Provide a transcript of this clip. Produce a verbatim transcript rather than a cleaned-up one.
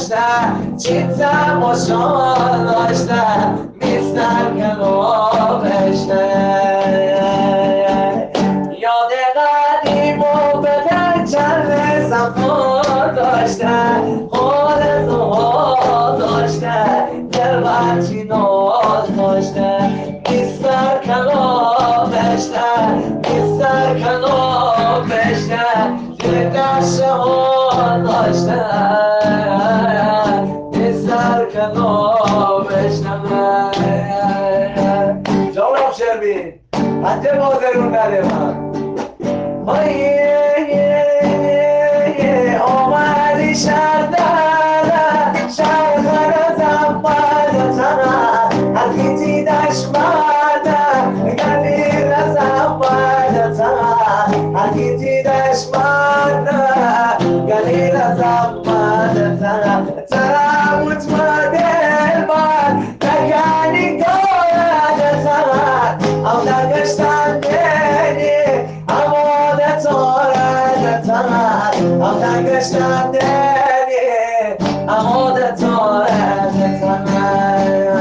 داشتن چی تماشا داشتن میستر کنابشتن یاد قدیم و به چند صفا داشتن آرزوها داشتن دلبرچی ناز داشتن میستر کنابشتن میستر کنابشتن توی دشته ها داشتن میستر کنابشتن جواب شربین حتی بازرون نده من آمدی شردن شرخر زنبادتن حقیقی دشمردن گلی رزنبادتن حقیقی دشمردن گلی رزنبادتن ترموت مدل بار نگانی گاردتن او نگشتن دنی امادت آردتن او نگشتن دنی امادت